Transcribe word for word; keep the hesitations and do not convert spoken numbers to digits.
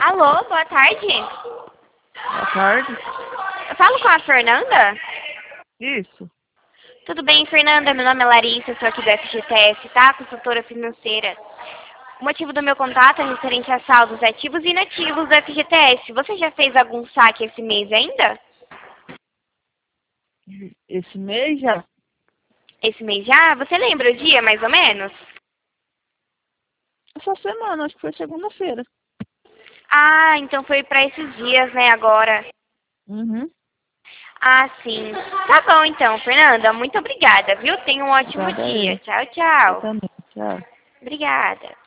Alô, boa tarde. Boa tarde. Eu falo com a Fernanda? Isso. Tudo bem, Fernanda? Meu nome é Larissa, sou aqui do F G T S, tá? Consultora financeira. O motivo do meu contato é referente a saldos ativos e inativos do F G T S. Você já fez algum saque esse mês ainda? Esse mês já? Esse mês já? Você lembra o dia, mais ou menos? Essa semana, acho que foi segunda-feira. Ah, então foi pra esses dias, né, agora. Uhum. Ah, sim. Tá bom, então, Fernanda. Muito obrigada, viu? Tenha um ótimo Obrigada dia. eu. Tchau, Eu tchau. também. Tchau. Obrigada.